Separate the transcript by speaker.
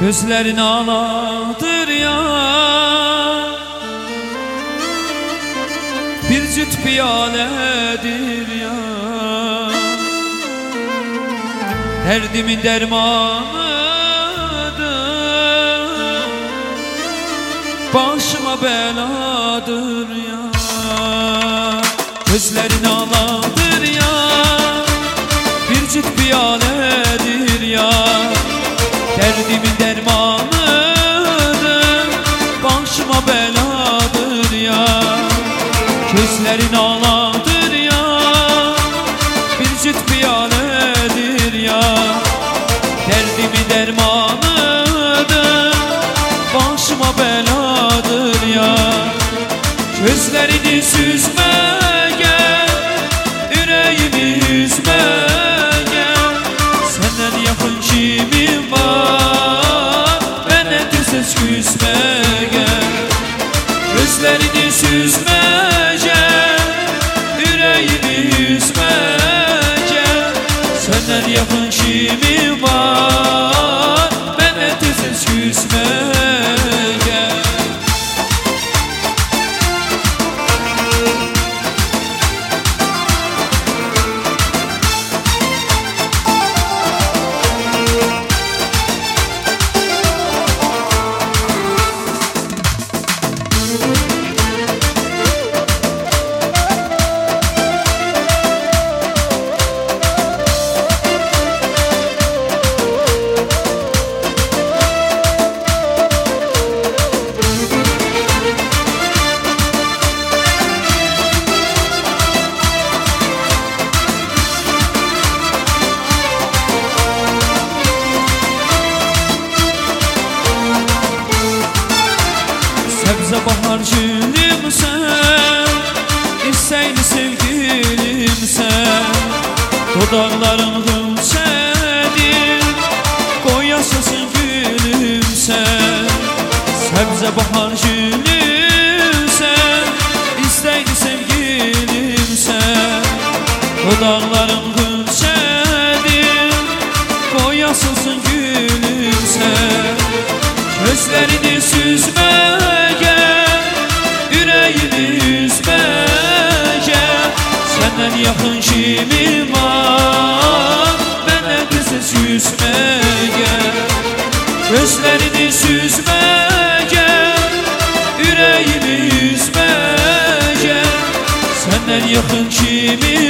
Speaker 1: Gözlerin ağladır ya, bir cüt piyaledir ya. Derdimin dermanıdır, başıma beladır ya. Gözlerin ağladır ya, bir cüt piyaledir ya. Derdimin dermanıdır, başıma beladır ya. Gözlerin ağladır ya, bir cüt piyaledir ya. Derdimin dermanıdır, başıma beladır ya. Gözlerini süzme gel, yüreğimi üzme gel. Senden yakın kimim var, bana söz küsme gel. Gözlerini süzme gel, yüreğimi üzme gel. Senden yakın kimim var, bana söz küsme gel. Sebze bahar gülüm sen, İsteyli sevgilim sen. Dudakların gülsedir, koy yaşasın gülüm sen. Sebze bahar gülüm sen, İsteyli sevgilim sen. Dudakların gülsedir, koy yaşasın gülüm sen. Gözlerini süzme gel, yüreğimi üzme gel. Senden yakın kimim var, bana söz küsme gel. Gözlerini süzme gel, yüreğimi üzme gel. Senden yakın kimim